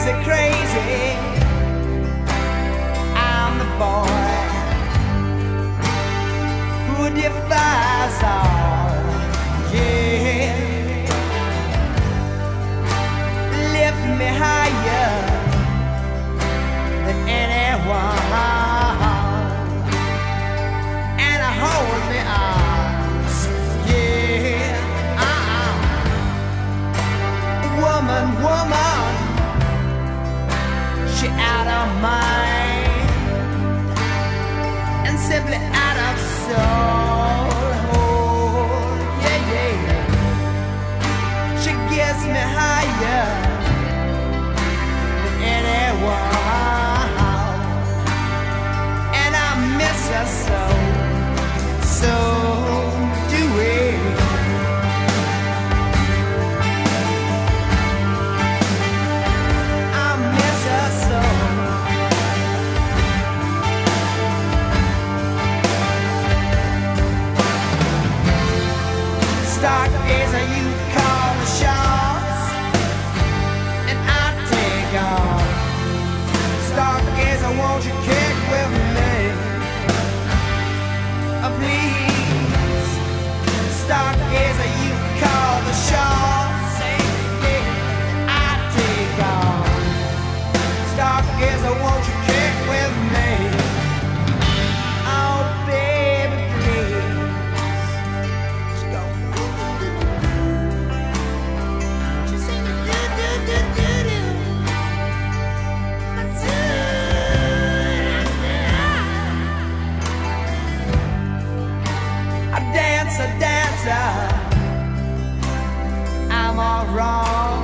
crazy, crazy. I'm the boy who defies all. Yeah, lift me higher than anyone, and hold me arms. Yeah, woman, woman, she out of mind and simply out of soul. Oh, yeah, yeah. She gets me higher than anyone, and I miss her so, so do it. Stargazer, you call the shots, and I take off. Stargazer, won't you kick with me? Please. Stargazer, you call the shots, and I take off. Stargazer, won't you kick with me? Oh, baby, please. A dancer, I'm all wrong.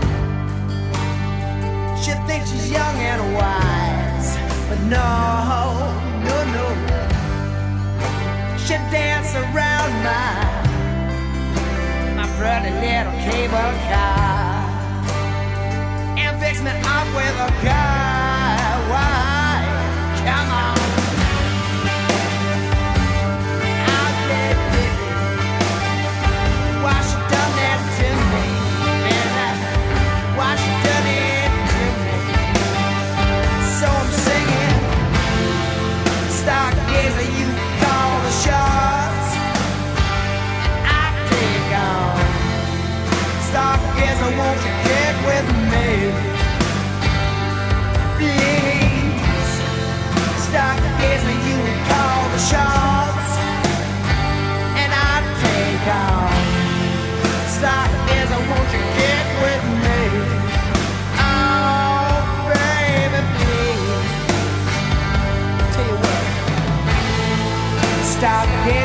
She thinks she's young and wise, but no, no, no. She dance around my pretty little cable car and fix me up with a guy. Why? Come on. Why she done that to me? Man, why she done it to me? So I'm singing, Stargazer, you call the shots, and I take on. Stargazer, won't you get with me? Please. Stargazer, you call the shots, and I take on. Stargazer, won't you get with me? Oh, baby, please. Tell you what, Stargazer.